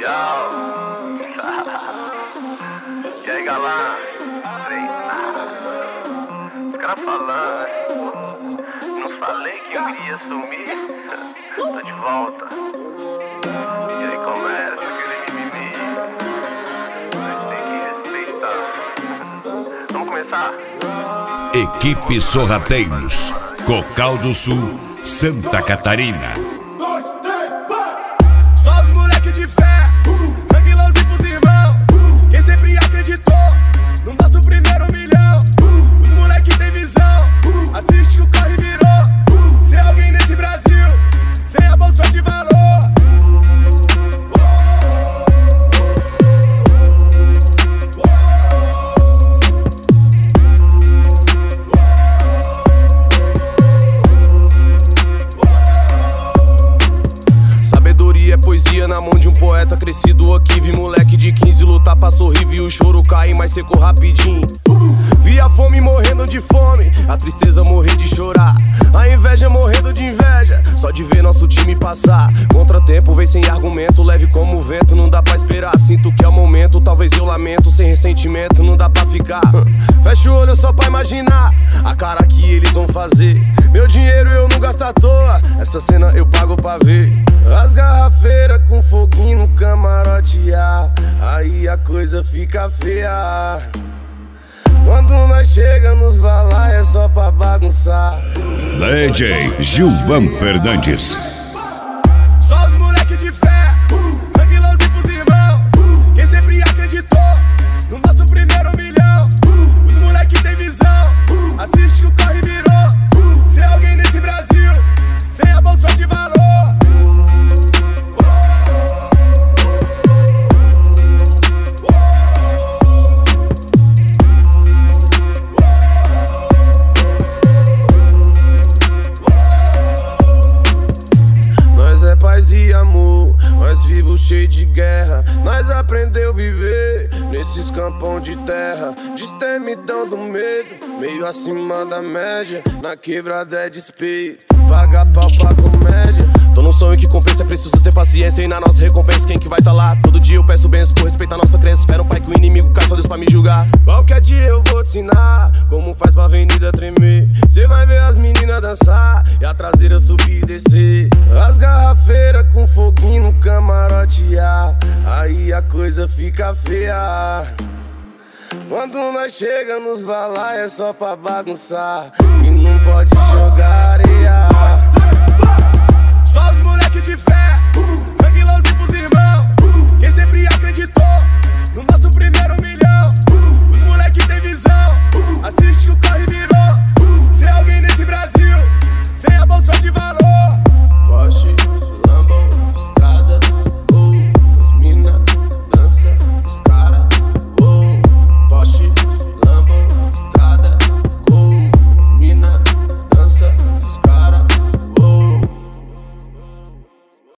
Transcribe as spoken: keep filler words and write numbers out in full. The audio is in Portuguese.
Yo. E aí, galã? Os caras falando. Não falei que eu iria sumir? Tô de volta. E aí começa aquele mimimi. Mas tem que respeitar. Vamos começar? Equipe Sorrateiros, Cocal do Sul, Santa Catarina. Só os moleque de fé, tranquilãozinho pros irmãos. Quem sempre acreditou no nosso primeiro milhão. Os moleque tem visão, assiste que o corre virou. Ser alguém nesse Brasil, sem a bolsa de valor. É poesia na mão de um poeta crescido aqui. Vi moleque de quinze lutar pra sorrir. Vi o choro cair, mas secou rapidinho. Vi a fome morrendo de fome, a tristeza morrer de chorar, a inveja morrendo de inveja, só de ver nosso time passar. Contratempo vem sem argumento, leve como o vento, não dá pra esperar. Sinto que é o momento, talvez eu lamento. Sem ressentimento, não dá pra ficar. Fecha o olho só pra imaginar a cara que eles vão fazer. Meu dinheiro eu não gasto à toa, essa cena eu pago pra ver. As garrafeiras com foguinho no camarote, ah, aí a coisa fica feia. Quando nós chega nos balai é só pra bagunçar. D J Gilvan Fernandes. Só os moleque de fé, tranquilãozinho pros irmãos. Quem sempre acreditou no nosso primeiro milhão. Os moleque tem visão, assiste que o corre virou. Ser alguém nesse Brasil, sem a bolsa de valor. Paz e amor, nós vivos cheio de guerra. Nós aprendeu a viver nesses campão de terra. Destemidão do medo, meio acima da média. Na quebrada é despeito, paga pau pra comédia. Tô num sonho que compensa, é preciso ter paciência. E na nossa recompensa quem que vai tá lá? Todo dia eu peço bênçãos por respeitar nossa crença. Fé no pai que o inimigo cai, só Deus pra me julgar. Qualquer dia eu vou te ensinar como faz pra avenida tremer. Cê vai ver as meninas dançar e a traseira subir e descer. As garrafeiras com foguinho no camarote, ah, aí a coisa fica feia. Quando nós chega nos balai é só pra bagunçar e não pode jogar areia. Só os moleque de fé,